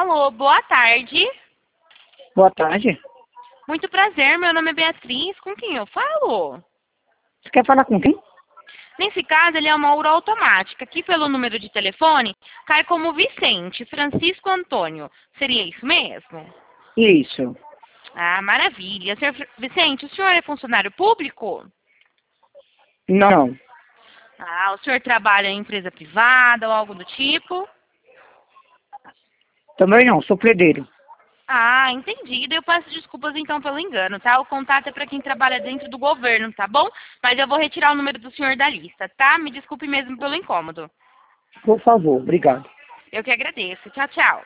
Alô, boa tarde. Boa tarde. Muito prazer, meu nome é Beatriz. Com quem eu falo? Você quer falar com quem? Nesse caso, ele é uma URA automática. Aqui pelo número de telefone, cai como Vicente Francisco Antônio. Seria isso mesmo? Isso. Ah, maravilha. Senhor Vicente, o senhor é funcionário público? Não. Ah, o senhor trabalha em empresa privada ou algo do tipo? Também não, sou predeiro. Ah, entendido. Eu peço desculpas então pelo engano, tá? O contato é para quem trabalha dentro do governo, tá bom? Mas eu vou retirar o número do senhor da lista, tá? Me desculpe mesmo pelo incômodo. Por favor, obrigado. Eu que agradeço. Tchau, tchau.